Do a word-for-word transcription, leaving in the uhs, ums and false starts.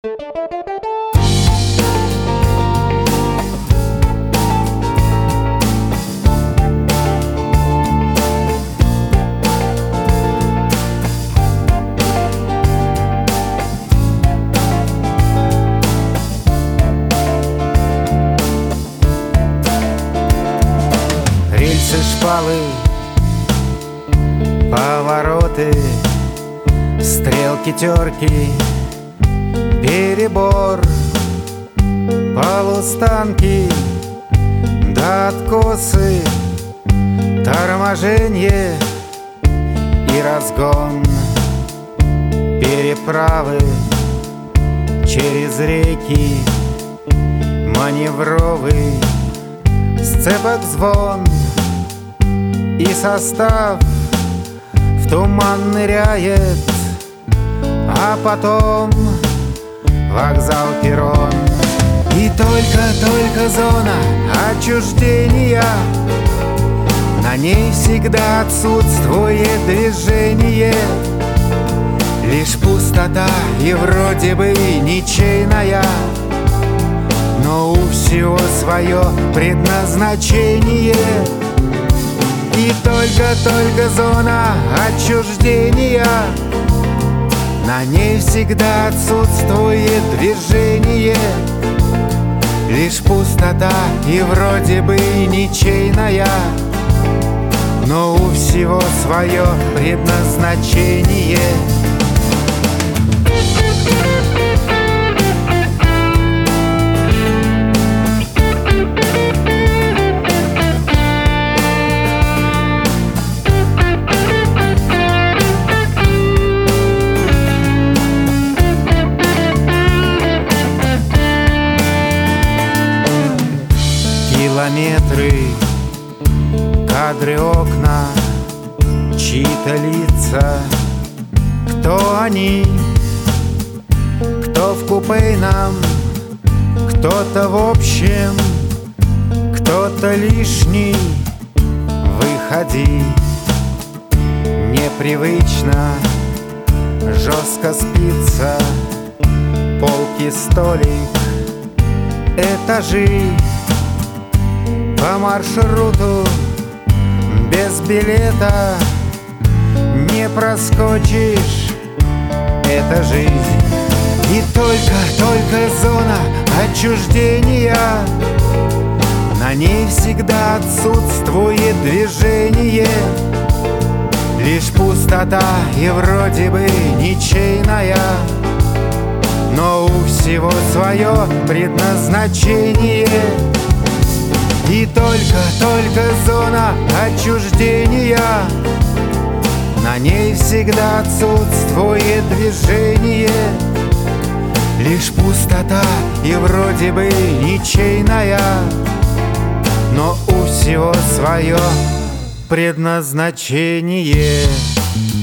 Рельсы, шпалы, повороты, стрелки, терки, перебор, полустанки до откосы, торможение и разгон, переправы через реки, маневровый сцепок звон. И состав в туман ныряет, а потом вокзал, перрон. И только-только зона отчуждения, на ней всегда отсутствует движение. Лишь пустота и вроде бы ничейная, но у всего свое предназначение. И только-только зона отчуждения, на ней всегда отсутствует движение. Лишь пустота и вроде бы ничейная, но у всего свое предназначение. Километры, кадры, окна, чьи-то лица. Кто они? Кто в купейном? Кто-то в общем, кто-то лишний. Выходи. Непривычно, жестко спится, полки, столик, этажи. По маршруту без билета не проскочишь, это жизнь. И только-только зона отчуждения, на ней всегда отсутствует движение. Лишь пустота и вроде бы ничейная, но у всего свое предназначение. И только-только зона отчуждения, на ней всегда отсутствует движение. Лишь пустота и вроде бы ничейная, но у всего свое предназначение.